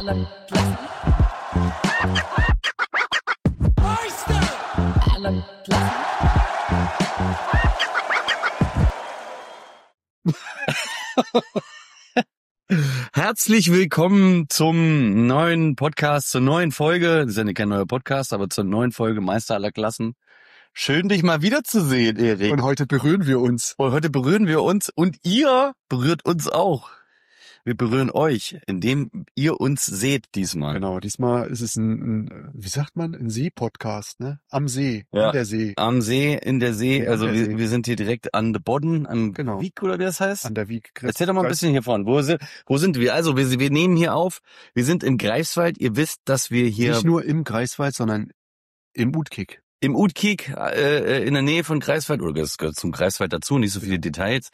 Herzlich willkommen zum neuen Podcast, zur neuen Folge. Das ist ja kein neuer Podcast, aber zur neuen Folge Meister aller Klassen. Schön, dich mal wiederzusehen, Erik. Und heute berühren wir uns. Und ihr berührt uns auch. Wir berühren euch, indem ihr uns seht diesmal. Genau, diesmal ist es wie sagt man, ein See-Podcast, ne? Am See, Ja, in der See. Am See, in der See. Ja, Also in der See. wir sind hier direkt an the Bodden, am Genau. Wiek oder wie das heißt. An der Wiek. Erzähl doch mal ein bisschen hiervon. Wo sind wir? Also wir nehmen hier auf. Wir sind in Greifswald. Ihr wisst, dass wir hier Nicht nur im Greifswald, sondern im Utkik. im Utkik in der Nähe von Greifswald, oder das gehört zum Greifswald dazu, nicht so viele Details.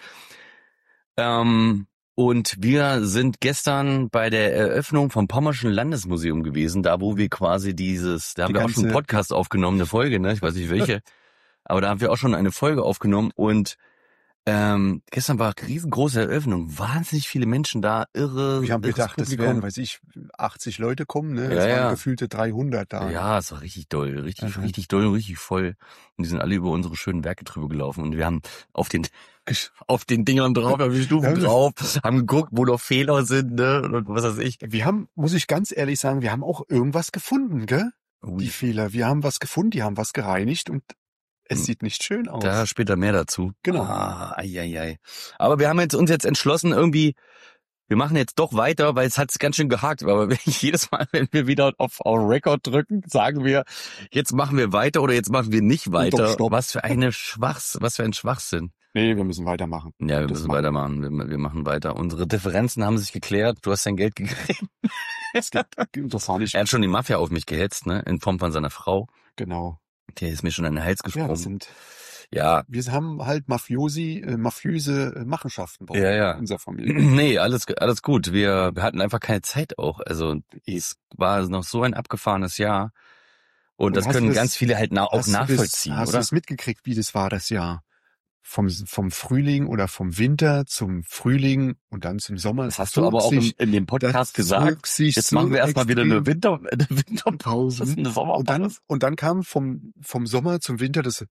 Und wir sind gestern bei der Eröffnung vom Pommerschen Landesmuseum gewesen, da wo wir quasi da haben wir auch schon einen Podcast aufgenommen, eine Folge, ne? Ich weiß nicht welche, aber da haben wir auch schon eine Folge aufgenommen und gestern war eine riesengroße Eröffnung, wahnsinnig viele Menschen da, irre. Wir haben irres gedacht, das Publikum. wären, 80 Leute kommen, ne? Ja, Es waren ja. gefühlte 300 da. Ja, es war richtig doll, richtig Mhm. doll und richtig voll. Und die sind alle über unsere schönen Werke drüber gelaufen und wir haben auf den Dingern drauf, auf die Stufen drauf, haben geguckt, wo noch Fehler sind, ne, und was weiß ich. Wir haben, muss ich ganz ehrlich sagen, wir haben auch irgendwas gefunden, gell? Ui. Die Fehler. Wir haben was gefunden, die haben was gereinigt und es sieht nicht schön aus. Da später mehr dazu. Genau. Ei. Aber wir haben uns jetzt entschlossen, irgendwie, wir machen jetzt doch weiter, weil es hat ganz schön gehakt. Aber jedes Mal, wenn wir wieder auf Record drücken, sagen wir, jetzt machen wir weiter oder jetzt machen wir nicht weiter. Stopp. Was für ein Schwachsinn. Nee, wir müssen weitermachen. Ja, wir Das müssen machen wir. weitermachen. Wir machen weiter. Unsere Differenzen haben sich geklärt. Du hast dein Geld gekriegt. Das war nicht. Er hat schon die Mafia auf mich gehetzt, ne? In Form von seiner Frau. Genau. Der ist mir schon an den Hals Ja, gesprungen. Ja, wir haben halt mafiöse Machenschaften bei Ja. unserer Familie. Nee, alles gut. Wir hatten einfach keine Zeit auch. Also es war noch so ein abgefahrenes Jahr. Und das können ganz viele halt auch nachvollziehen, Hast oder? du es mitgekriegt, wie das war, das Jahr? Vom Frühling oder vom Winter zum Frühling und dann zum Sommer. Das hast du aber auch in dem Podcast gesagt. Jetzt machen wir erstmal wieder eine Winterpause. Das ist eine Sommerpause. Und dann kam vom Sommer zum Winter das.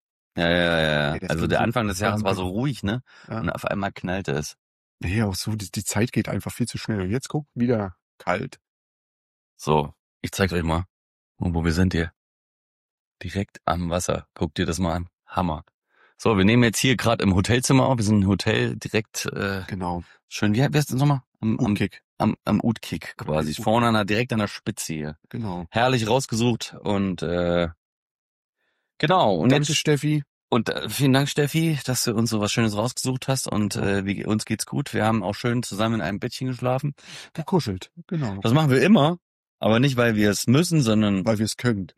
Ja. Nee, das Also ging der so Anfang des Jahres war so langsam. ruhig, ne? Ja. Und auf einmal knallte es. Nee, auch so, die Zeit geht einfach viel zu schnell. Und jetzt guck, wieder kalt. So, ich zeig's euch mal, wo wir sind hier. Direkt am Wasser. Guck dir das mal an. Hammer. So, wir nehmen jetzt hier gerade im Hotelzimmer auf. Wir sind im Hotel direkt Genau. schön. Wie heißt das nochmal? Utkik. Am Utkik quasi. Vorne direkt an der Spitze hier. Genau. Herrlich rausgesucht und genau. Und Danke, jetzt Steffi. und vielen Dank, Steffi, dass du uns so was Schönes rausgesucht hast und uns geht's gut. Wir haben auch schön zusammen in einem Bettchen geschlafen. Gekuschelt. Genau. Das machen wir immer, aber nicht, weil wir es müssen, sondern Weil wir es können.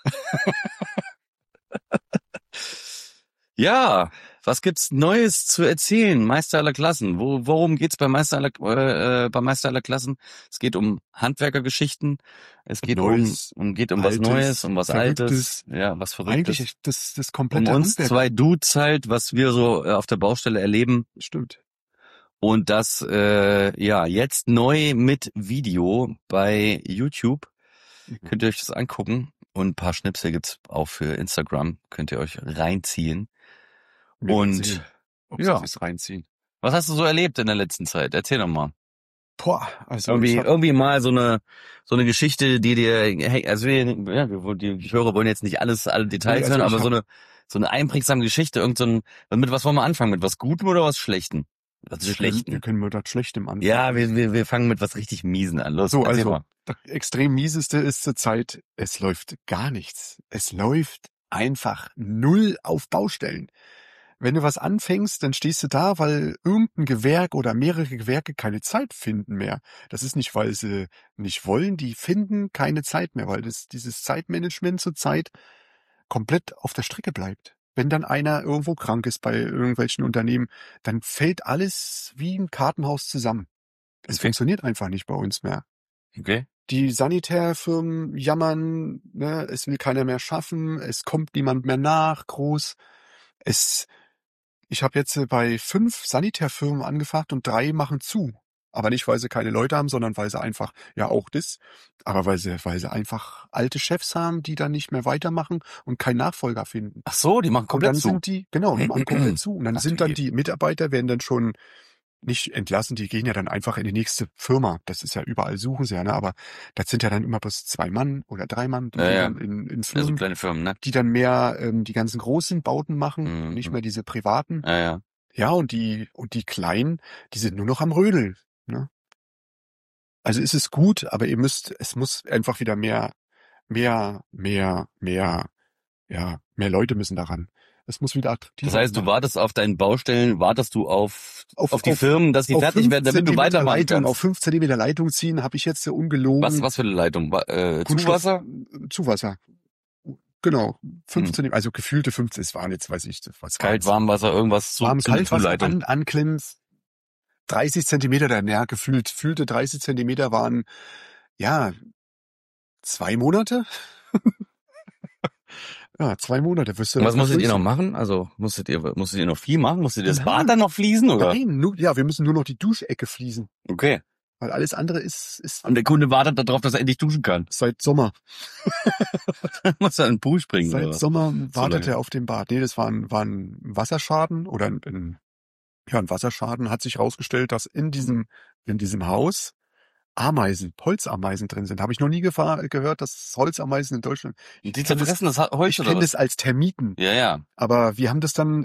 ja, was gibt's Neues zu erzählen? Meister aller Klassen. Worum geht's bei Meister aller Klassen? Es geht um Handwerkergeschichten. Es geht Neues, um was Altes, Neues, um was Verrücktes. Altes. Ja, was Verrücktes. Eigentlich das Um komplette uns Handwerk. zwei Dudes halt, was wir so auf der Baustelle erleben. Stimmt. Und das jetzt neu mit Video bei YouTube. Könnt ihr euch das angucken. Und ein paar Schnipsel gibt's auch für Instagram. Könnt ihr euch reinziehen. Wir werden Und sehen, ob ja. sie es reinziehen. Was hast du so erlebt in der letzten Zeit? Erzähl doch mal. Boah, also Irgendwie mal so eine Geschichte, die dir, hey, also die Hörer wollen jetzt nicht alle Details Nee, also hören, aber so eine einprägsame Geschichte, mit was wollen wir anfangen? Mit was Gutem oder was Schlechtem? Was wir Schlechten? können mit das Schlechtem anfangen. Ja, wir fangen mit was richtig Miesen an. Los, So, erzähl also mal. das extrem mieseste ist zurzeit, es läuft gar nichts. Es läuft einfach null auf Baustellen. Wenn du was anfängst, dann stehst du da, weil irgendein Gewerk oder mehrere Gewerke keine Zeit finden mehr. Das ist nicht, weil sie nicht wollen, die finden keine Zeit mehr, weil dieses Zeitmanagement zurzeit komplett auf der Strecke bleibt. Wenn dann einer irgendwo krank ist bei irgendwelchen Unternehmen, dann fällt alles wie ein Kartenhaus zusammen. Es funktioniert einfach nicht bei uns mehr. Okay. Die Sanitärfirmen jammern, ne, es will keiner mehr schaffen, es kommt niemand mehr nach, groß. Ich habe jetzt bei 5 Sanitärfirmen angefragt und 3 machen zu. Aber nicht, weil sie keine Leute haben, sondern weil sie einfach, ja auch das, aber weil sie einfach alte Chefs haben, die dann nicht mehr weitermachen und keinen Nachfolger finden. Ach so, die machen Und komplett dann zu. sind die, genau, die machen komplett zu. Und dann Ach, sind dann die Mitarbeiter, werden dann schon nicht entlassen, die gehen ja dann einfach in die nächste Firma. Das ist ja überall, suchen sie ja, ne? Aber das sind ja dann immer bloß 2 Mann oder 3 Mann, die gehen dann in Ja, so Firmen, kleine Firmen, ne? die dann mehr die ganzen großen Bauten machen und nicht mehr diese privaten. Ja. Ja, und die kleinen, die sind nur noch am Rödeln, ne? Also ist es gut, aber es muss einfach wieder mehr, mehr Leute müssen daran. Es muss wieder attraktiver Das heißt, du sein. wartest auf deinen Baustellen, wartest du auf die Firmen, dass die fertig werden, damit du weitermachen kannst. Auf 5 Zentimeter Leitung ziehen, habe ich jetzt ungelogen. Was für eine Leitung? Zuwasser? Zuwasser. Genau. 5 Zentimeter, also gefühlte 15, es waren jetzt, weiß ich, was Kalt, Warmwasser, irgendwas zu Kaltwasser anklemmen. 30 Zentimeter, gefühlte 30 Zentimeter waren, ja, 2 Monate. Ja, 2 Monate. Was musstet ihr noch machen? Also musstet ihr noch viel machen? Musstet ihr das Bad dann noch fließen, oder? Nein, wir müssen nur noch die Duschecke fließen. Okay. Weil alles andere ist. Und der Kunde wartet darauf, dass er endlich duschen kann. Seit Sommer. Muss er in den Pool springen, Seit oder? Sommer wartet er auf den Bad. Nee, das war ein Wasserschaden oder ein Wasserschaden. Hat sich herausgestellt, dass in diesem Haus Holzameisen drin sind. Habe ich noch nie gehört, dass Holzameisen in Deutschland. Die zerfressen das Holz, ich kenne das als Termiten. Ja. Aber wir haben das dann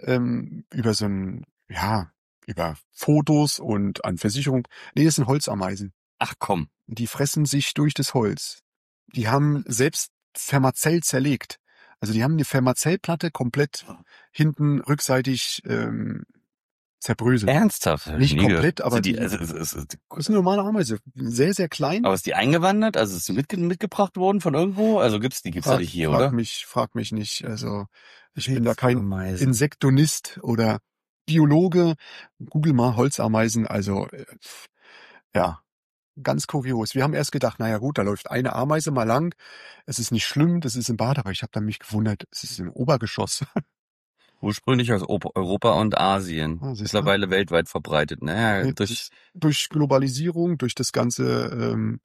über Fotos und an Versicherung. Nee, das sind Holzameisen. Ach komm. Die fressen sich durch das Holz. Die haben selbst Fermazell zerlegt. Also die haben eine Fermazellplatte komplett hinten rückseitig zerbröselt. Ernsthaft? Nicht komplett, aber das ist eine normale Ameise. Sehr, sehr klein. Aber ist die eingewandert? Also ist die mitgebracht worden von irgendwo? Also gibt's da nicht hier, oder? Frag mich nicht. Also ich bin da kein Insektonist oder Biologe. Google mal Holzameisen. Also ja, ganz kurios. Wir haben erst gedacht, naja gut, da läuft eine Ameise mal lang. Es ist nicht schlimm, das ist im Bad, aber ich habe dann mich gewundert, es ist im Obergeschoss. Ursprünglich aus Europa und Asien. Mittlerweile weltweit verbreitet. Naja, durch Globalisierung, durch das ganze,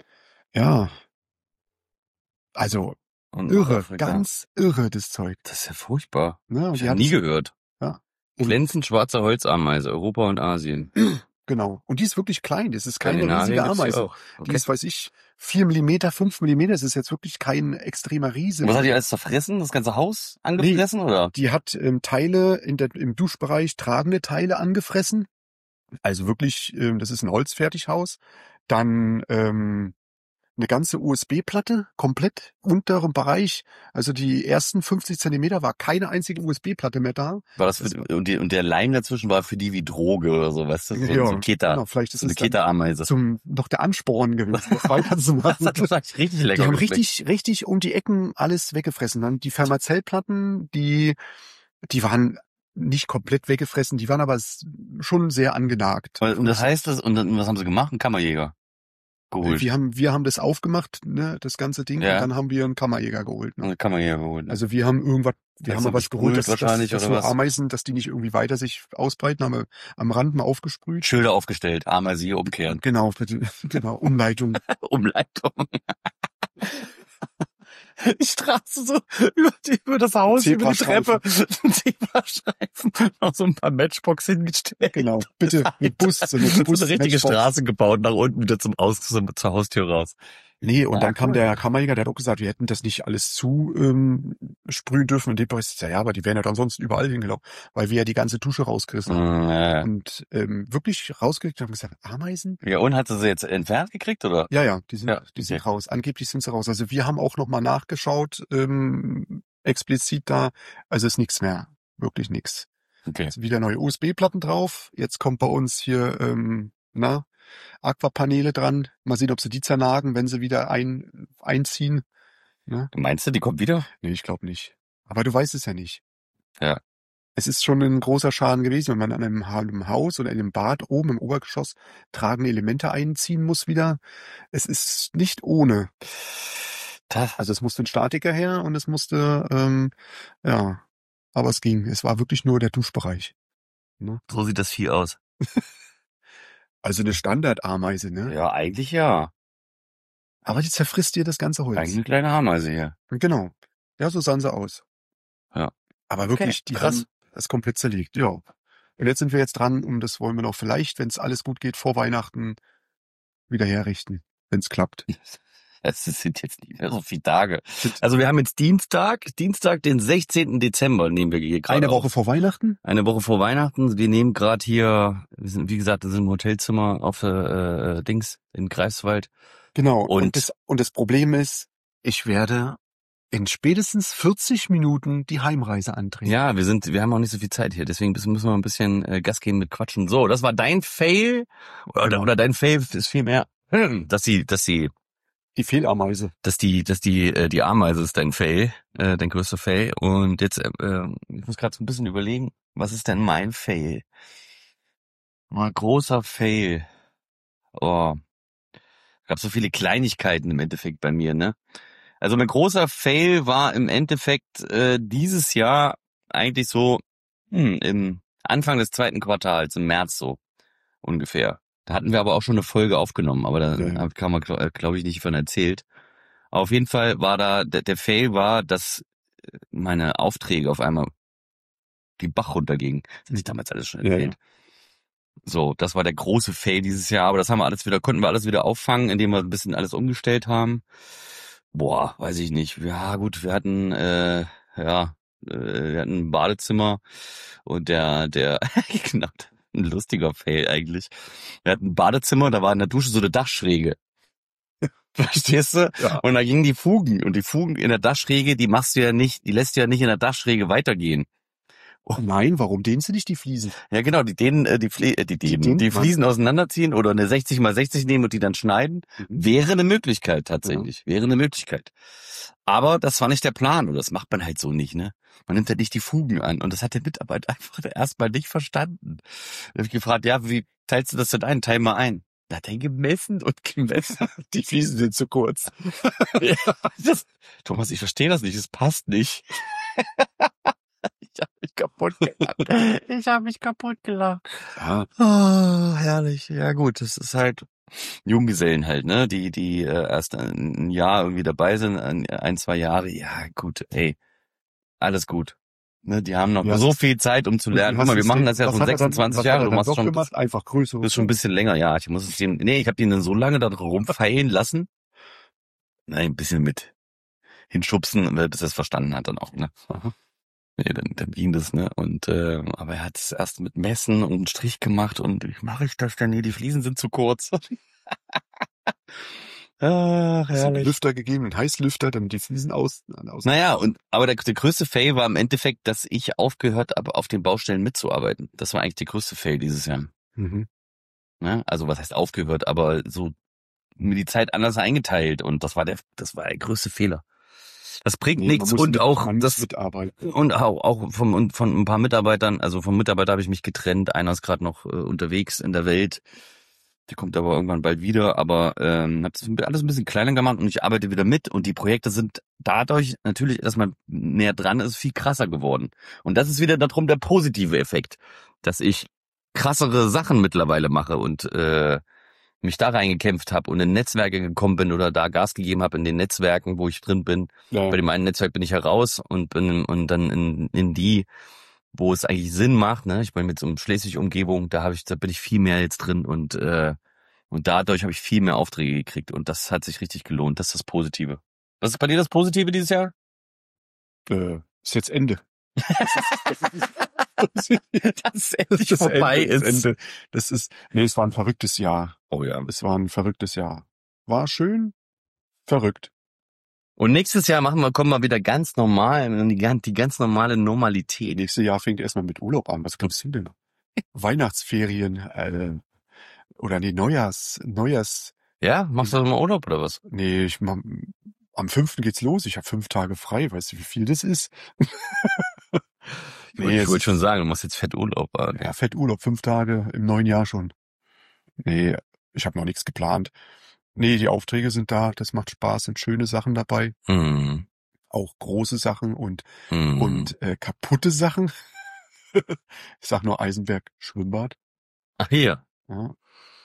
also irre, ganz irre, das Zeug. Das ist ja furchtbar. Ja, ich habe nie gehört. Ja. Glänzend schwarze Holzameise, Europa und Asien. Genau. Und die ist wirklich klein. Das ist keine riesige Ameise. Okay. Die ist, 4 Millimeter, 5 Millimeter. Das ist jetzt wirklich kein extremer Riese. Was hat die alles zerfressen? Das ganze Haus angefressen, oder? Die hat Teile im Duschbereich, tragende Teile angefressen. Also wirklich, das ist ein Holzfertighaus. Dann eine ganze USB-Platte, komplett unterem Bereich. Also die ersten 50 Zentimeter war keine einzige USB-Platte mehr da. War das und der Leim dazwischen war für die wie Droge oder so, weißt du? So ein Keter. Genau, vielleicht ist so eine Keterameise. Noch der Ansporn gewesen, das weiterzumachen. Das ist richtig lecker. Die haben richtig um die Ecken alles weggefressen. Dann die Fermazellplatten, die waren nicht komplett weggefressen, die waren aber schon sehr angenagt. Und das heißt, und was haben sie gemacht? Ein Kammerjäger geholt. Wir haben das aufgemacht, ne, das ganze Ding, und dann haben wir einen Kammerjäger geholt. Ne? Einen Kammerjäger geholt. Ne? Also wir haben was geholt, dass so Ameisen, dass die nicht irgendwie weiter sich ausbreiten, haben wir am Rand mal aufgesprüht. Schilder aufgestellt, Ameise hier umkehren. Genau, Umleitung. Umleitung. Die Straße so über das Haus, über die Treppe, Zebrastreifen, noch so ein paar Matchbox hingestellt. Genau, bitte mit Bus, so eine richtige Straße gebaut, nach unten wieder zur Haustür raus. Nee, und dann kam der Kammerjäger, der hat auch gesagt, wir hätten das nicht alles sprühen dürfen. Und der ist ja, aber die wären ja dann sonst überall hingelaufen, weil wir ja die ganze Dusche rausgerissen haben. Und wirklich rausgekriegt haben gesagt, Ameisen? Ja, und hat sie jetzt entfernt gekriegt, oder? Ja, die sind raus. Angeblich sind sie raus. Also wir haben auch nochmal nachgeschaut, explizit da. Also ist nichts mehr. Wirklich nichts. Okay. Also wieder neue USB-Platten drauf. Jetzt kommt bei uns hier, Aquapaneele dran. Mal sehen, ob sie die zernagen, wenn sie wieder einziehen. Ne? Meinst du, die kommt wieder? Nee, ich glaube nicht. Aber du weißt es ja nicht. Ja. Es ist schon ein großer Schaden gewesen, wenn man an einem Haus oder in einem Bad oben im Obergeschoss tragende Elemente einziehen muss wieder. Es ist nicht ohne. Also es musste ein Statiker her und es musste, aber es ging. Es war wirklich nur der Duschbereich. Ne? So sieht das Vieh aus. Also eine Standardameise, ne? Ja, eigentlich ja. Aber die zerfrisst dir das ganze Holz. Eigentlich eine kleine Ameise hier. Genau. Ja, so sahen sie aus. Ja. Aber wirklich, die krass. haben das komplett zerlegt, ja. Und jetzt sind wir jetzt dran, und das wollen wir noch vielleicht, wenn es alles gut geht, vor Weihnachten wieder herrichten, wenn es klappt. Es sind jetzt nicht mehr so viele Tage. Also wir haben jetzt Dienstag, den 16. Dezember nehmen wir hier gerade Eine Woche auf. vor Weihnachten? Eine Woche vor Weihnachten. Wir nehmen gerade hier, wir sind, wie gesagt, wir sind im Hotelzimmer auf der in Greifswald. Genau. Und das Problem ist, ich werde in spätestens 40 Minuten die Heimreise antreten. ja, wir haben auch nicht so viel Zeit hier, deswegen müssen wir ein bisschen Gas geben mit Quatschen. So, das war dein Fail, oder dein Fail ist viel mehr, dass Die Fehlameise. die Ameise ist dein Fail, dein größter Fail. Und jetzt, ich muss gerade so ein bisschen überlegen, was ist denn mein Fail? Mal großer Fail. Oh, gab so viele Kleinigkeiten im Endeffekt bei mir, ne? Also mein großer Fail war im Endeffekt dieses Jahr eigentlich so im Anfang des zweiten Quartals, im März so ungefähr. Da hatten wir aber auch schon eine Folge aufgenommen, aber da kann man, glaube ich, nicht von erzählt. Auf jeden Fall war da, der Fail war, dass meine Aufträge auf einmal die Bach runtergingen. Das hatte ich damals alles schon erzählt. Ja. So, das war der große Fail dieses Jahr, aber das konnten wir alles wieder auffangen, indem wir ein bisschen alles umgestellt haben. Boah, weiß ich nicht. Ja, gut, wir hatten ein Badezimmer und der genau, ein lustiger Fail eigentlich. Wir hatten ein Badezimmer, da war in der Dusche so eine Dachschräge. Verstehst du? Ja. Und da gingen die Fugen, und die Fugen in der Dachschräge, die lässt du ja nicht in der Dachschräge weitergehen. Oh nein, warum dehnst du nicht die Fliesen? Ja, genau, die Fliesen auseinanderziehen oder eine 60x60 nehmen und die dann schneiden, wäre eine Möglichkeit tatsächlich. Ja. Wäre eine Möglichkeit. Aber das war nicht der Plan, oder das macht man halt so nicht, ne? Man nimmt halt nicht die Fugen an, und das hat der Mitarbeiter einfach erstmal nicht verstanden. Da habe ich gefragt, ja, wie teilst du das denn ein? Teil mal ein. Da hat er gemessen. Die Fliesen sind zu kurz. Ja, Thomas, ich verstehe das nicht, es passt nicht. Ich habe mich kaputt gelacht. Ja. Oh, herrlich. Ja gut, das ist halt Junggesellen halt, ne? Die erst ein Jahr irgendwie dabei sind, 1-2 Jahre. Ja gut, ey, alles gut. Ne, die haben noch so viel Zeit, um zu lernen. Guck mal, wir machen das ja schon 26 Jahre. Du machst schon gemacht? Einfach größer. Das ist schon ein bisschen länger, ja. Ich habe den dann so lange da rumfeilen lassen. Nein, ein bisschen mit hinschubsen, bis er es verstanden hat dann auch, ne? Aha. Nee, dann ging das, ne? Und aber er hat es erst mit Messen und einen Strich gemacht, und wie mache ich das denn? Nee, die Fliesen sind zu kurz. Ach, herrlich. Lüfter gegeben, einen Heißlüfter, damit die Fliesen aus. Naja, aber der größte Fail war im Endeffekt, dass ich aufgehört habe, auf den Baustellen mitzuarbeiten. Das war eigentlich der größte Fail dieses Jahr. Mhm. Ja, also was heißt aufgehört, aber so mir die Zeit anders eingeteilt, und das war der größte Fehler. Das bringt nichts, und auch von ein paar Mitarbeitern, also vom Mitarbeiter habe ich mich getrennt. Einer ist gerade noch unterwegs in der Welt. Der kommt aber irgendwann bald wieder, aber habe das alles ein bisschen kleiner gemacht, und ich arbeite wieder mit, und die Projekte sind dadurch natürlich, dass man näher dran ist, viel krasser geworden. Und das ist wieder darum der positive Effekt, dass ich krassere Sachen mittlerweile mache und mich da reingekämpft habe und in Netzwerke gekommen bin oder da Gas gegeben habe in den Netzwerken, wo ich drin bin. Ja. Bei dem einen Netzwerk bin ich heraus und bin dann in die, wo es eigentlich Sinn macht, ne? Ich bin mit so einer Schleswig-Umgebung, da bin ich viel mehr jetzt drin, und dadurch habe ich viel mehr Aufträge gekriegt, und das hat sich richtig gelohnt. Das ist das Positive. Was ist bei dir das Positive dieses Jahr? Ist jetzt Ende. Dass es endlich vorbei ist. Es war ein verrücktes Jahr. Oh ja. Es war ein verrücktes Jahr. War schön, verrückt. Und nächstes Jahr kommen wir wieder ganz normal, die ganz normale Normalität. Nächstes Jahr fängt erstmal mit Urlaub an. Was glaubst du denn? Weihnachtsferien, oder nee, Neujahrs. Ja? Machst du mal Urlaub oder was? Nee, am 5. geht's los. Ich habe 5 Tage frei. Weißt du, wie viel das ist? Ich wollte schon sagen, du machst jetzt Fetturlaub. Ja, Fetturlaub, 5 Tage im neuen Jahr schon. Nee, ich habe noch nichts geplant. Nee, die Aufträge sind da, das macht Spaß, sind schöne Sachen dabei. Mhm. Auch große Sachen und kaputte Sachen. Ich sag nur Eisenberg Schwimmbad. Ach hier. Ja.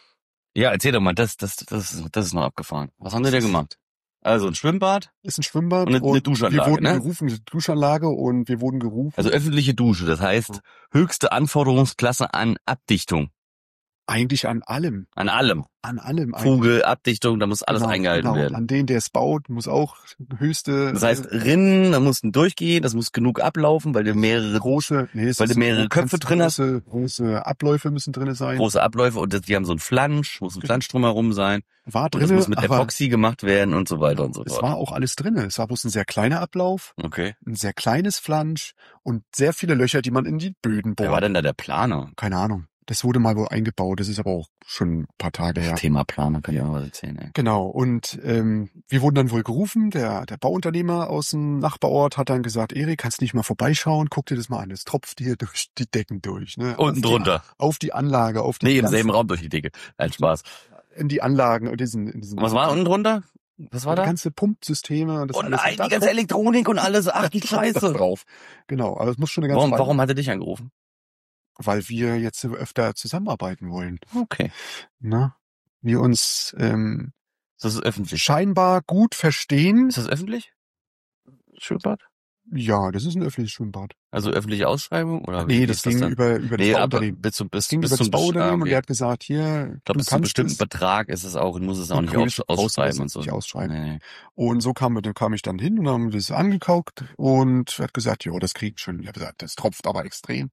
Ja, erzähl doch mal, das ist noch abgefahren. Was haben die da gemacht? Also ein Schwimmbad? Ist ein Schwimmbad und eine Duschanlage, wir wurden ne? gerufen, eine Duschanlage und wir wurden gerufen. Also öffentliche Dusche, das heißt höchste Anforderungsklasse an Abdichtung. Eigentlich an allem. An allem. An allem. Fuge, Abdichtung, da muss alles eingehalten werden. An den, der es baut, muss auch höchste... Das heißt, Rinnen, da mussten durchgehen, das muss genug ablaufen, weil du mehrere Köpfe drin hast. Große Abläufe müssen drin sein. Große Abläufe und die haben so einen Flansch, muss ein Flansch drumherum sein. War drin, das muss mit Epoxy gemacht werden und so weiter und so fort. Es war auch alles drin. Es war bloß ein sehr kleiner Ablauf, okay, ein sehr kleines Flansch und sehr viele Löcher, die man in die Böden bohrt. Wer war denn da der Planer? Keine Ahnung. Das wurde mal wohl eingebaut, das ist aber auch schon ein paar Tage her. Thema Planer, kann ich auch mal erzählen. Ey. Genau, und wir wurden dann wohl gerufen, der Bauunternehmer aus dem Nachbarort hat dann gesagt, Erik, kannst du nicht mal vorbeischauen, guck dir das mal an, es tropft hier durch die Decken durch. Ne? Unten drunter. Auf die Anlage, auf die... Nee, im selben Raum durch die Decke. Nein, Spaß. In die Anlagen, in diesen Was war unten drunter? Was war da? Die ganze Pumpsysteme. Und das alles. Die ganze Elektronik und alles, ach die Scheiße. Drauf. Genau, aber es muss schon eine ganze... Warum hat er dich angerufen? Weil wir jetzt öfter zusammenarbeiten wollen. Okay. Na, wir uns das ist öffentlich. Scheinbar gut verstehen. Ist das öffentlich? Schwimmbad? Ja, das ist ein öffentliches Schwimmbad. Also öffentliche Ausschreibung? Oder nee, das ging über das Bauunternehmen. Bis zum Bauunternehmen okay. Und der hat gesagt, hier, ich glaube, bis zu einem bestimmten Betrag ist es auch, muss es auch nicht ausschreiben und so. Nicht ausschreiben. Nee. Und so kam ich dann hin und haben das angekauft und er hat gesagt, jo, das kriegt schon. Ich habe gesagt, das tropft aber extrem.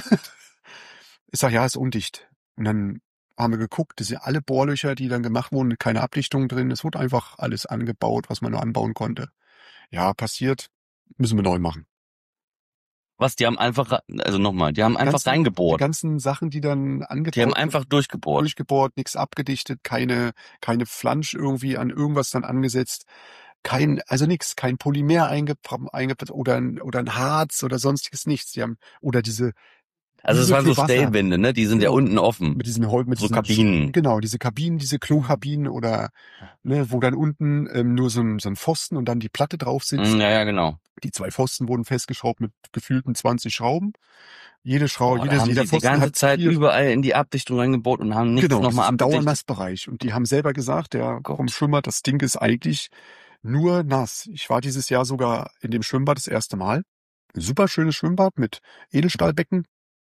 Ich sag, ja, ist undicht. Und dann haben wir geguckt, das sind alle Bohrlöcher, die dann gemacht wurden, keine Abdichtung drin. Es wurde einfach alles angebaut, was man nur anbauen konnte. Ja, passiert, müssen wir neu machen. Was, die haben einfach, also nochmal, die haben einfach reingebohrt. Die ganzen Sachen, die dann angebaut. Die haben einfach durchgebohrt. Nichts abgedichtet, keine Flansch irgendwie an irgendwas dann angesetzt. Kein Polymer eingebaut oder ein Harz oder sonstiges nichts. Die haben, oder also es waren so Stellwände, ne? Die sind ja unten offen. Mit diesen Kabinen. Genau, diese Kabinen, diese Klokabinen oder ne, wo dann unten nur so ein Pfosten und dann die Platte drauf sitzt. Ja, genau. Die 2 Pfosten wurden festgeschraubt mit gefühlten 20 Schrauben. Jeder Pfosten die ganze Zeit überall in die Abdichtung reingebohrt und haben nichts nochmal abgedichtet. Dauernassbereich. Und die haben selber gesagt, der vom Schwimmbad, das Ding ist eigentlich nur nass. Ich war dieses Jahr sogar in dem Schwimmbad das erste Mal. Ein super schönes Schwimmbad mit Edelstahlbecken.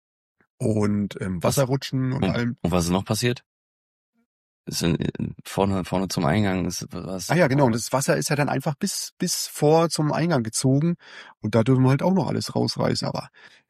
Und Wasserrutschen und allem. Und was ist noch passiert? Ist vorne zum Eingang ist was. Ah ja, genau. Und das Wasser ist ja dann einfach bis vor zum Eingang gezogen. Und da dürfen wir halt auch noch alles rausreißen. Aber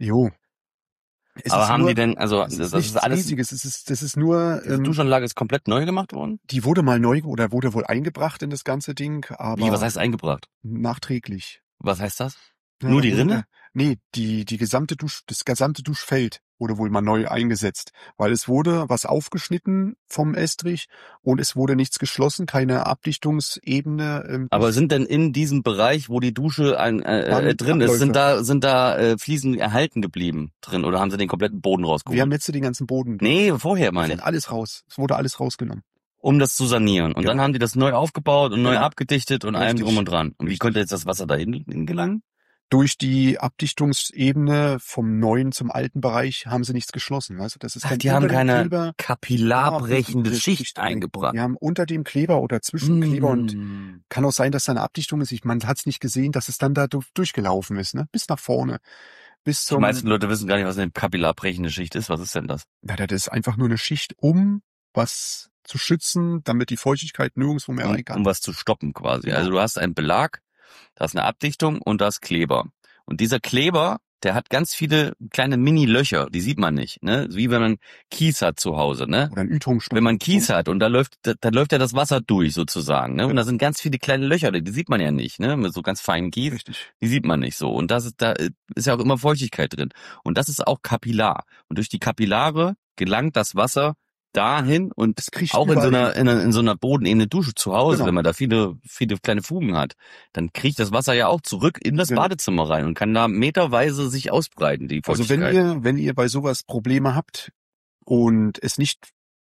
aber haben die denn, also das ist alles Riesiges. Das ist nur. Die Duschanlage ist komplett neu gemacht worden? Die wurde mal neu oder wurde wohl eingebracht in das ganze Ding. Aber wie, was heißt eingebracht? Nachträglich. Was heißt das? Ja, nur die Rinne? Nee, das gesamte Duschfeld wurde wohl mal neu eingesetzt, weil es wurde was aufgeschnitten vom Estrich und es wurde nichts geschlossen, keine Abdichtungsebene. Aber sind denn in diesem Bereich, wo die Dusche drin ist, sind da Fliesen erhalten geblieben drin oder haben sie den kompletten Boden rausgeholt? Wir haben jetzt den ganzen Boden. Nee, vorher meine ich. Alles raus. Es wurde alles rausgenommen. Um das zu sanieren. Und dann haben die das neu aufgebaut und neu abgedichtet und allem drum und dran. Und wie konnte jetzt das Wasser da hingelangen? Durch die Abdichtungsebene vom neuen zum alten Bereich haben sie nichts geschlossen. Also das ist die haben keine kapillarbrechende Schicht eingebracht. Die haben unter dem Kleber oder zwischen Kleber und kann auch sein, dass da eine Abdichtung ist. Man hat es nicht gesehen, dass es dann da durchgelaufen ist, ne? Bis nach vorne. Die meisten Leute wissen gar nicht, was eine kapillarbrechende Schicht ist. Was ist denn das? Na, das ist einfach nur eine Schicht, um was zu schützen, damit die Feuchtigkeit nirgendwo mehr rein kann. Um was zu stoppen quasi. Genau. Also du hast einen Belag, da ist eine Abdichtung und da ist Kleber. Und dieser Kleber, der hat ganz viele kleine Mini-Löcher, die sieht man nicht, ne? Wie wenn man Kies hat zu Hause, ne? Oder ein Ütrungsstoff. Wenn man Kies hat und da läuft ja das Wasser durch sozusagen, ne? Und da sind ganz viele kleine Löcher, die sieht man ja nicht, ne? Mit so ganz feinen Kies. Richtig. Die sieht man nicht so. Und da ist ja auch immer Feuchtigkeit drin. Und das ist auch kapillar. Und durch die Kapillare gelangt das Wasser dahin und auch in so einer bodenebene Dusche zu Hause, wenn man da viele kleine Fugen hat, dann kriegt das Wasser ja auch zurück in das Badezimmer rein und kann da meterweise sich ausbreiten, die Feuchtigkeit. Also wenn ihr bei sowas Probleme habt und es nicht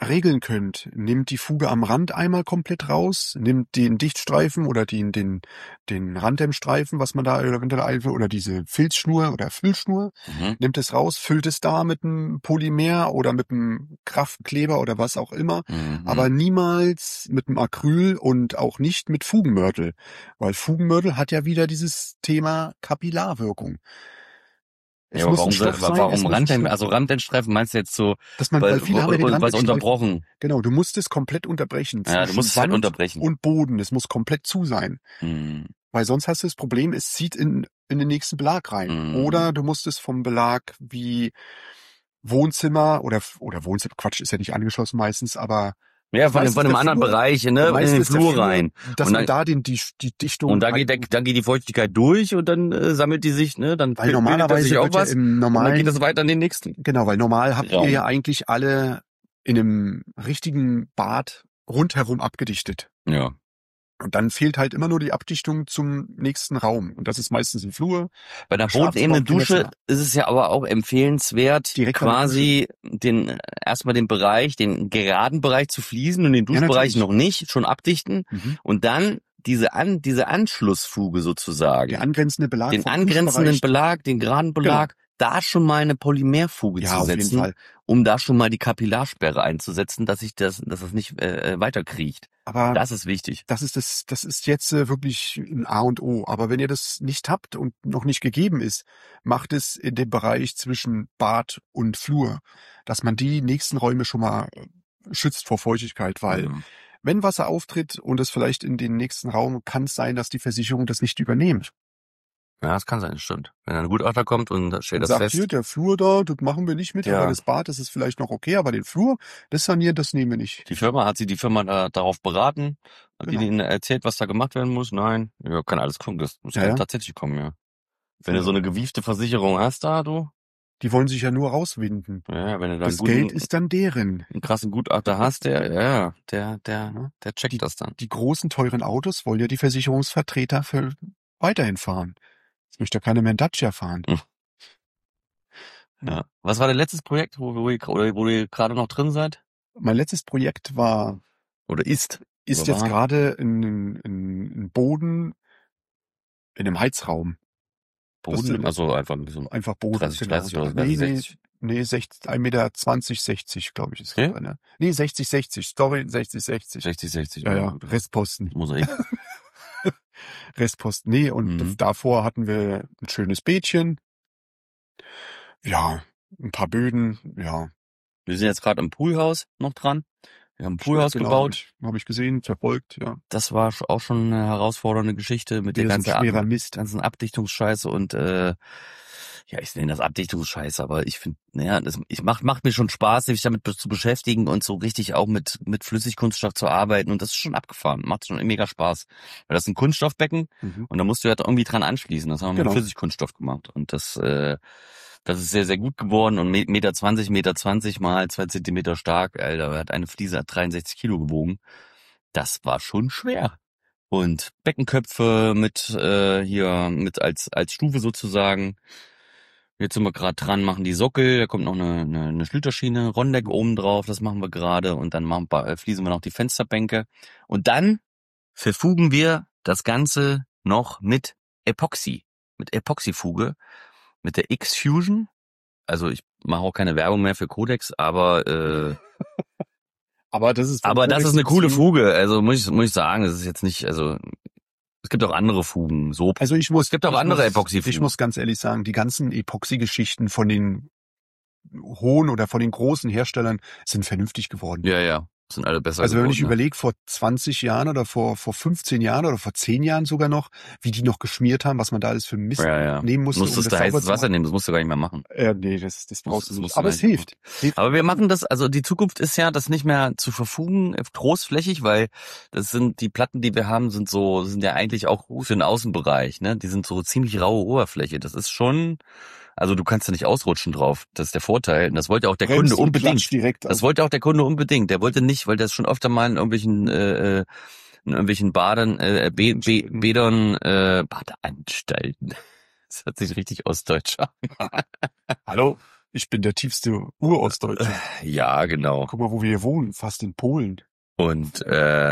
regeln könnt, nehmt die Fuge am Rand einmal komplett raus, nehmt den Dichtstreifen oder den Randdämmstreifen, was man da eventuell, oder diese Filzschnur oder Füllschnur, nehmt es raus, füllt es da mit einem Polymer oder mit einem Kraftkleber oder was auch immer, aber niemals mit einem Acryl und auch nicht mit Fugenmörtel, weil Fugenmörtel hat ja wieder dieses Thema Kapillarwirkung. Ja, aber warum Randdämmstreifen meinst du jetzt so, weil viele haben ja den was unterbrochen? Genau, du musst es komplett unterbrechen. Ja, du musst es halt unterbrechen. Und Boden, es muss komplett zu sein. Weil sonst hast du das Problem, es zieht in den nächsten Belag rein. Oder du musst es vom Belag wie Wohnzimmer oder Wohnzimmer, Quatsch, ist ja nicht angeschlossen meistens, aber ja, von einem anderen Bereich, ne, in den Flur rein. Dass man da die Dichtung. Und dann geht die Feuchtigkeit durch und dann sammelt die sich, ne, dann weil normalerweise sich auch was. Und dann geht das weiter in den nächsten. Genau, weil normal habt ihr ja eigentlich alle in einem richtigen Bad rundherum abgedichtet. Ja. Und dann fehlt halt immer nur die Abdichtung zum nächsten Raum. Und das ist meistens im Flur. Bei der bodenebenen Dusche ist es ja aber auch empfehlenswert, quasi erstmal den geraden Bereich zu fließen und den Duschbereich noch nicht, schon abdichten. Und dann diese Anschlussfuge sozusagen. Der angrenzende Belag. Den angrenzenden Belag, den geraden Belag. Genau. Da schon mal eine Polymerfuge zu setzen, um da schon mal die Kapillarsperre einzusetzen, dass das nicht weiterkriecht. Aber das ist wichtig. Das ist jetzt wirklich ein A und O. Aber wenn ihr das nicht habt und noch nicht gegeben ist, macht es in dem Bereich zwischen Bad und Flur, dass man die nächsten Räume schon mal schützt vor Feuchtigkeit, weil wenn Wasser auftritt und es vielleicht in den nächsten Raum, kann es sein, dass die Versicherung das nicht übernimmt. Ja, das kann sein, das stimmt. Wenn ein Gutachter kommt und stellt das sagt, fest. Hier, der Flur da, das machen wir nicht mit, aber das Bad, das ist vielleicht noch okay, aber den Flur, das sanieren, das nehmen wir nicht. Die Firma darauf beraten, hat ihnen erzählt, was da gemacht werden muss? Nein, ja, kann alles kommen, das kann tatsächlich kommen, ja. Wenn du so eine gewiefte Versicherung hast du. Die wollen sich ja nur rauswinden. Ja, wenn du dann das Geld ist dann deren. Einen krassen Gutachter hast, der checkt das dann. Die großen, teuren Autos wollen ja die Versicherungsvertreter weiterhin fahren. Jetzt möchte ja keiner mehr in Dacia fahren. Ja. Was war dein letztes Projekt, wo ihr gerade noch drin seid? Mein letztes Projekt war... Oder ist jetzt gerade ein Boden in einem Heizraum. Boden? Also einfach Boden. 30 oder 60? Nee, 1,20 Meter, 60, glaube ich. Ist okay? Ne? Nee, 60, sorry, 60. 60. Ja, Restposten. Mosaik. Restposten, nee, und davor hatten wir ein schönes Beetchen. Ja, ein paar Böden, ja. Wir sind jetzt gerade im Poolhaus noch dran. Wir haben ein Poolhaus gebaut. Habe ich gesehen, verfolgt, ja. Das war auch schon eine herausfordernde Geschichte mit der ganzen Abdichtungsscheiße und ich nenne das Abdichtungsscheiße, aber ich finde, macht mir schon Spaß, sich damit zu beschäftigen und so richtig auch mit Flüssigkunststoff zu arbeiten und das ist schon abgefahren, macht schon mega Spaß. Weil das ist ein Kunststoffbecken und da musst du ja irgendwie dran anschließen. Das haben wir mit Flüssigkunststoff gemacht und das ist sehr, sehr gut geworden und Meter 20 mal 2 Zentimeter stark, Alter, eine Fliese hat 63 Kilo gewogen. Das war schon schwer. Und Beckenköpfe mit als Stufe sozusagen. Jetzt sind wir gerade dran, machen die Sockel, da kommt noch eine Schlüterschiene, Rondeck oben drauf, das machen wir gerade und dann fließen wir noch die Fensterbänke. Und dann verfugen wir das Ganze noch mit Epoxyfuge. Mit der X-Fusion, also ich mache auch keine Werbung mehr für Codex, aber das ist eine coole Fuge, also muss ich sagen, es ist jetzt nicht, also es gibt auch andere Fugen, es gibt auch andere Epoxyfugen. Ich muss ganz ehrlich sagen, die ganzen Epoxy-Geschichten von den hohen oder von den großen Herstellern sind vernünftig geworden. Ja. Sind alle besser also geworden, wenn ich überlege, vor 20 Jahren oder vor 15 Jahren oder vor 10 Jahren sogar noch, wie die noch geschmiert haben, was man da alles für Mist nehmen musste. Musstest du heißes Wasser nehmen, das musst du gar nicht mehr machen. Nee, das brauchst du nicht. Aber es hilft. Aber wir machen das, also die Zukunft ist ja, das nicht mehr zu verfugen, großflächig, weil die Platten, die wir haben, sind ja eigentlich auch für den Außenbereich, ne? Die sind so ziemlich raue Oberfläche. Das ist schon, also du kannst da nicht ausrutschen drauf. Das ist der Vorteil. Und das wollte auch der Kunde unbedingt. Das wollte auch der Kunde unbedingt. Der wollte nicht, weil das schon öfter mal in irgendwelchen Badeanstalten. Das hört sich richtig ostdeutsch an. Hallo? Ich bin der tiefste Urostdeutsche. Ja, genau. Guck mal, wo wir hier wohnen, fast in Polen. Und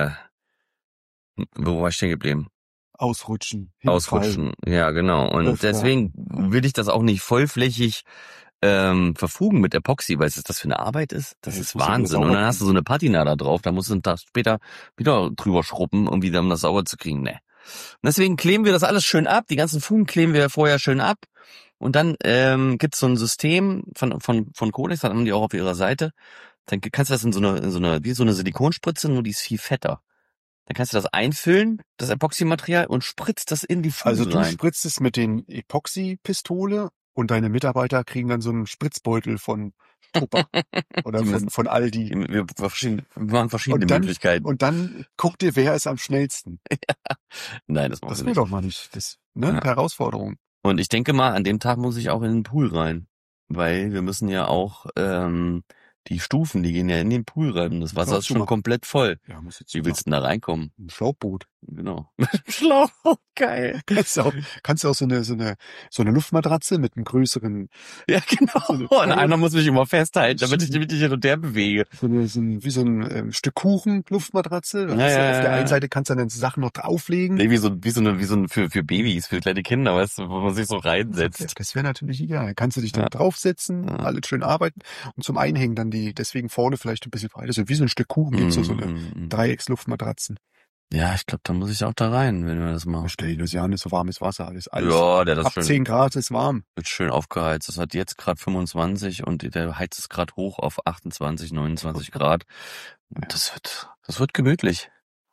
wo war ich stehen geblieben? Ausrutschen. Ausrutschen, ja genau. Und Öfter. deswegen will ich das auch nicht vollflächig verfugen mit Epoxy, weil es das für eine Arbeit ist. Das Ja, ist muss ja wieder Wahnsinn. Und sauber dann hast du so eine Patina da drauf, da musst du einen Tag später wieder drüber schrubben, um wieder das sauber zu kriegen. Ne. Und deswegen kleben wir das alles schön ab. Die ganzen Fugen kleben wir vorher schön ab. Und dann gibt's so ein System von Codex, das haben die auch auf ihrer Seite. Dann kannst du das in so eine wie so eine Silikonspritze, nur die ist viel fetter. Dann kannst du das einfüllen, das Epoxymaterial, und spritzt das in die Fugen Also du rein. spritzt es mit den Epoxy-Pistole und deine Mitarbeiter kriegen dann so einen Spritzbeutel von Tupper oder von Aldi. Wir machen verschiedene Möglichkeiten. Und dann guck dir, wer ist am schnellsten. Nein, das machen Das wir will nicht. doch mal nicht. Das, ne? Ja. Herausforderung. Und ich denke mal, an dem Tag muss ich auch in den Pool rein. Weil wir müssen ja auch, die Stufen, die gehen ja in den Pool rein. Das Wasser ist schon komplett voll. Ja, muss jetzt Wie willst du denn da reinkommen? Ein Schlauchboot. Genau. Schlauchboot, geil. Kannst du auch so eine Luftmatratze mit einem größeren. Ja, genau. Und einer muss mich immer festhalten, damit ich mich hin und her bewege. Wie so ein Stück Kuchen Luftmatratze. Auf der einen Seite kannst du dann Sachen noch drauflegen. Nee, wie so ein für Babys, für kleine Kinder, weißt du, wo man sich so reinsetzt. Das wäre natürlich ideal. Kannst du dich dann draufsetzen, alles schön arbeiten und zum Einhängen dann deswegen vorne vielleicht ein bisschen frei. Das ist wie so ein Stück Kuchen, gibt's so eine Dreiecksluftmatratzen. Ja, ich glaube, da muss ich auch da rein, wenn wir das machen. Stell dir das ja an, ist so warmes Wasser, alles. Ja, der das ab schön, 10 Grad ist warm. Wird schön aufgeheizt. Das hat jetzt gerade 25 und der heizt es gerade hoch auf 28, 29 Grad. Das wird gemütlich.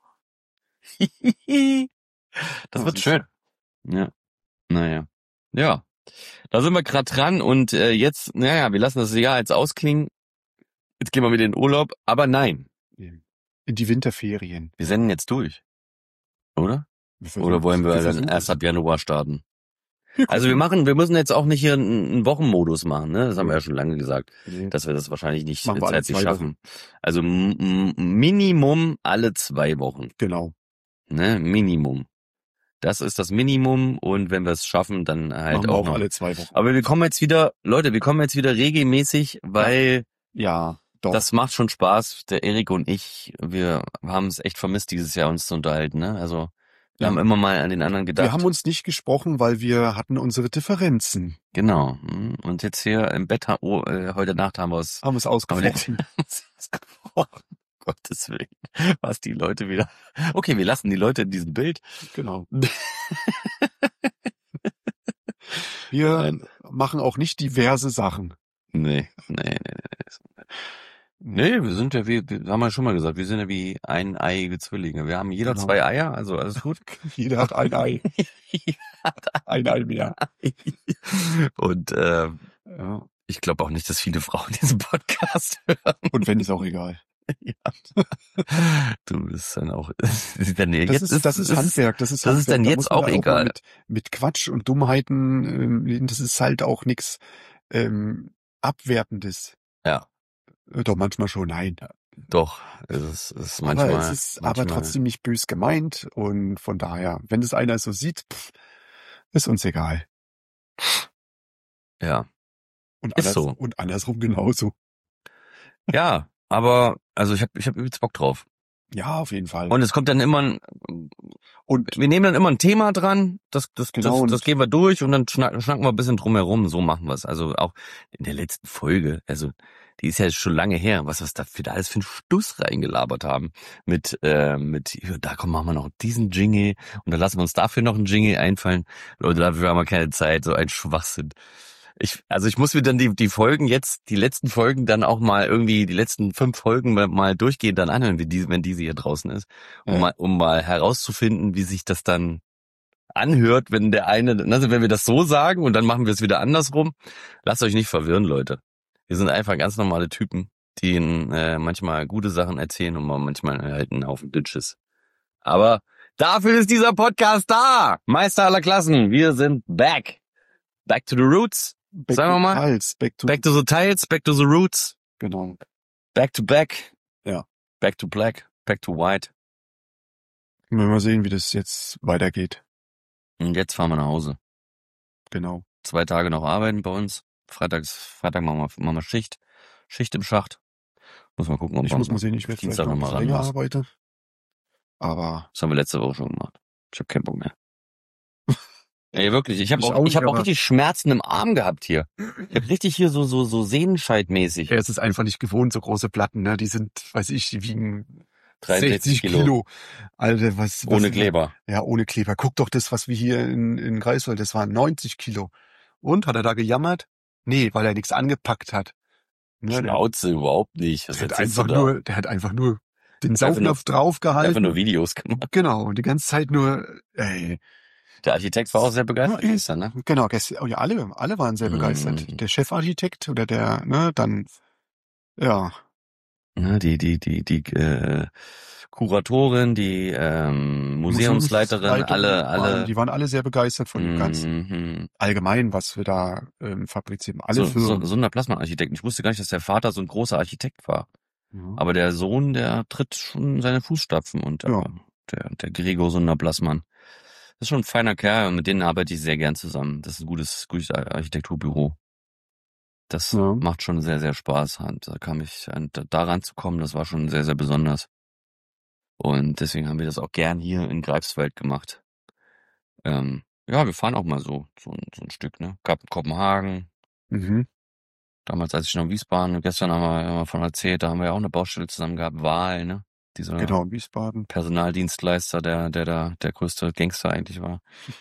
Das wird schön. Ja. Naja. Ja. Da sind wir gerade dran und jetzt, wir lassen das Jahr jetzt ausklingen. Jetzt gehen wir wieder in den Urlaub, aber nein. In die Winterferien. Wir senden jetzt durch. Oder? Oder wollen wir dann erst ab Januar starten? Also wir müssen jetzt auch nicht hier einen Wochenmodus machen, ne? Das haben wir ja schon lange gesagt, dass wir das wahrscheinlich nicht zeitlich schaffen. Also Minimum alle 2 Wochen. Genau. Ne? Minimum. Das ist das Minimum und wenn wir es schaffen, dann halt machen auch noch alle 2 Wochen. Aber wir kommen jetzt wieder regelmäßig, weil ja, doch. Das macht schon Spaß. Der Erik und ich, wir haben es echt vermisst, dieses Jahr uns zu unterhalten, ne? Also wir haben immer mal an den anderen gedacht. Wir haben uns nicht gesprochen, weil wir hatten unsere Differenzen. Genau. Und jetzt hier im Bett, heute Nacht haben wir es ausgesprochen. Gottes Willen. Was die Leute wieder. Okay, wir lassen die Leute in diesem Bild. Genau. Wir machen auch nicht diverse Sachen. Nee. Nee, wir sind ja wie, haben wir schon mal gesagt, wir sind ja wie eineiige Zwillinge. Wir haben jeder 2 Eier, also alles gut. Jeder hat ein Ei. Ein Ei mehr. Und ich glaube auch nicht, dass viele Frauen diesen Podcast hören. Und wenn, ist auch egal. Ja. Du bist dann auch. Das ist Handwerk. Das ist dann jetzt auch egal. Mit Quatsch und Dummheiten, das ist halt auch nichts Abwertendes. Ja. Doch, manchmal schon, nein. Doch, es ist manchmal. Aber es ist aber trotzdem nicht bös gemeint und von daher, wenn das einer so sieht, ist uns egal. Ja. Und andersrum genauso. Ja, aber also ich hab übelst Bock drauf. Ja, auf jeden Fall. Und es kommt dann immer und wir nehmen dann immer ein Thema dran, das gehen wir durch und dann schnacken wir ein bisschen drumherum, so machen wir es. Also auch in der letzten Folge, also die ist ja schon lange her, was da alles für einen Stuss reingelabert haben mit da komm, machen wir noch diesen Jingle und dann lassen wir uns dafür noch einen Jingle einfallen. Leute, dafür haben wir keine Zeit, so ein Schwachsinn. Ich muss mir dann die Folgen jetzt, die letzten Folgen dann auch mal irgendwie, die letzten 5 Folgen mal durchgehend dann anhören, wenn diese hier draußen ist, um mal herauszufinden, wie sich das dann anhört, wenn wenn wir das so sagen und dann machen wir es wieder andersrum. Lasst euch nicht verwirren, Leute. Wir sind einfach ganz normale Typen, die manchmal gute Sachen erzählen und manchmal halt einen Haufen Ditches. Aber dafür ist dieser Podcast da! Meister aller Klassen, wir sind back. Back to the roots. Sagen wir mal. Back to the tiles, back to the roots. Genau. Back to back. Ja. Back to black, back to white. Wir mal sehen, wie das jetzt weitergeht. Und jetzt fahren wir nach Hause. Genau. 2 Tage noch arbeiten bei uns. Freitag machen wir Schicht im Schacht. Muss mal gucken, ob ich muss mal sehen, ich werde vielleicht noch ein bisschen länger arbeiten. Aber das haben wir letzte Woche schon gemacht. Ich habe keinen Bock mehr. Ey, wirklich, ich habe auch richtig Schmerzen im Arm gehabt hier. Ich habe richtig hier so Sehnenscheidmäßig. Ja, es ist einfach nicht gewohnt, so große Platten, ne? Die sind, weiß ich, die wiegen 63 Kilo. Alter, was ohne Kleber. Ja, ohne Kleber. Guck doch das, was wir hier in Greifswald, das waren 90 Kilo. Und, hat er da gejammert? Nee, weil er nichts angepackt hat. Ne, Schnauze überhaupt nicht. Der hat einfach nur den Saugnapf draufgehalten. Einfach nur Videos gemacht. Genau, und die ganze Zeit nur, ey. Der Architekt war auch sehr begeistert gestern, ne? Genau, ja, alle waren sehr begeistert. Der Chefarchitekt oder dann, ja. Ja, die Kuratorin, die Museumsleiterin, alle. Die waren alle sehr begeistert von dem Ganzen. Allgemein, was wir da fabrizieren. Alle so ein Plasma-Architekt. Ich wusste gar nicht, dass der Vater so ein großer Architekt war. Ja. Aber der Sohn, der tritt schon seine Fußstapfen und der Gregor Sunder-Plassmann. Das ist schon ein feiner Kerl und mit denen arbeite ich sehr gern zusammen. Das ist ein gutes Architekturbüro. Das macht schon sehr, sehr Spaß. Und da ranzukommen, das war schon sehr, sehr besonders. Und deswegen haben wir das auch gern hier in Greifswald gemacht. Wir fahren auch mal so ein Stück, ne? Kopenhagen. Mhm. Damals, als ich noch in Wiesbaden, gestern haben wir davon erzählt, da haben wir ja auch eine Baustelle zusammen gehabt, Wahl, ne? Genau, in Wiesbaden. Personaldienstleister, der größte Gangster eigentlich war.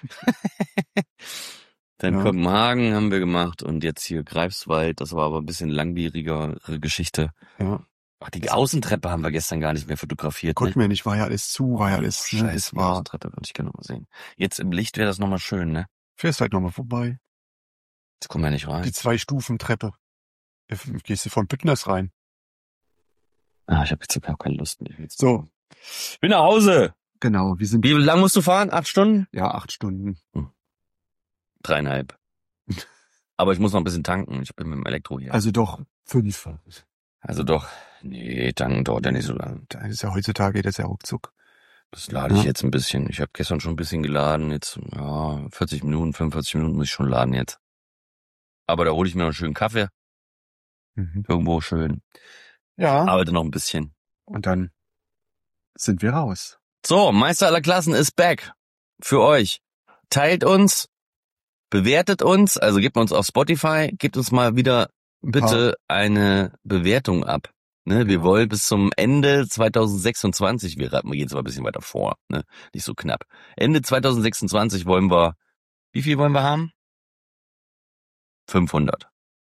Dann Kopenhagen haben wir gemacht und jetzt hier Greifswald, das war aber ein bisschen langwierigere Geschichte. Ja. Ach, die Außentreppe haben wir gestern gar nicht mehr fotografiert. Guck mir nicht, war ja alles zu, war ja alles. Ne? Scheiße, die Außentreppe würde ich gerne mal sehen. Jetzt im Licht wäre das nochmal schön, ne? Fährst halt nochmal vorbei. Jetzt kommen wir nicht rein. Die 2-Stufen-Treppe. Gehst du von Büttners rein. Ich habe jetzt auch keine Lust mehr. So. Ich bin nach Hause. Genau, Wie lang musst du fahren? 8 Stunden? Ja, 8 Stunden. 3,5. Aber ich muss noch ein bisschen tanken. Ich bin mit dem Elektro hier. Also doch 5. Also doch. Nee, tanken dauert ja nicht so lang. Das ist ja heutzutage, das ist ja ruckzuck. Das lade ich jetzt ein bisschen. Ich habe gestern schon ein bisschen geladen. Jetzt 45 Minuten muss ich schon laden jetzt. Aber da hole ich mir noch einen schönen Kaffee. Irgendwo schön. Ja. Arbeite noch ein bisschen. Und dann sind wir raus. So, Meister aller Klassen ist back. Für euch. Teilt uns, bewertet uns, also gebt uns auf Spotify, gebt uns mal wieder bitte eine Bewertung ab. Ne, wir wollen bis zum Ende 2026, wir gehen jetzt mal ein bisschen weiter vor, ne, nicht so knapp. Ende 2026 wollen wir, wie viel wollen wir haben? 500.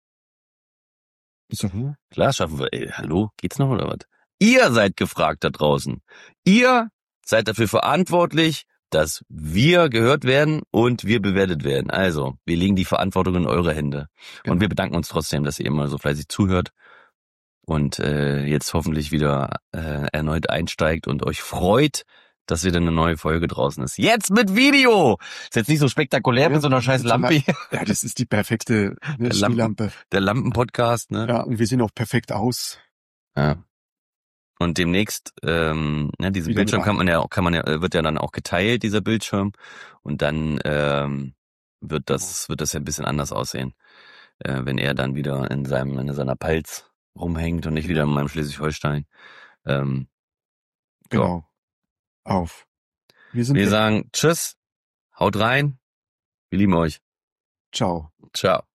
So. Klar, schaffen wir. Hallo, geht's noch oder was? Ihr seid gefragt da draußen. Ihr seid dafür verantwortlich, dass wir gehört werden und wir bewertet werden. Also, wir legen die Verantwortung in eure Hände. Genau. Und wir bedanken uns trotzdem, dass ihr immer so fleißig zuhört und jetzt hoffentlich wieder erneut einsteigt und euch freut, dass wieder eine neue Folge draußen ist. Jetzt mit Video! Ist jetzt nicht so spektakulär mit so einer scheiß Lampe. Ja, das ist die perfekte Lampe. Der Lampenpodcast, ne? Ja, und wir sehen auch perfekt aus. Ja. Und demnächst, diesen Bildschirm wird ja dann auch geteilt, dieser Bildschirm. Und dann wird das ja ein bisschen anders aussehen. Wenn er dann wieder in seiner Palz rumhängt und nicht wieder in meinem Schleswig-Holstein. Genau. Auf. Wir sagen Tschüss, haut rein, wir lieben euch. Ciao. Ciao.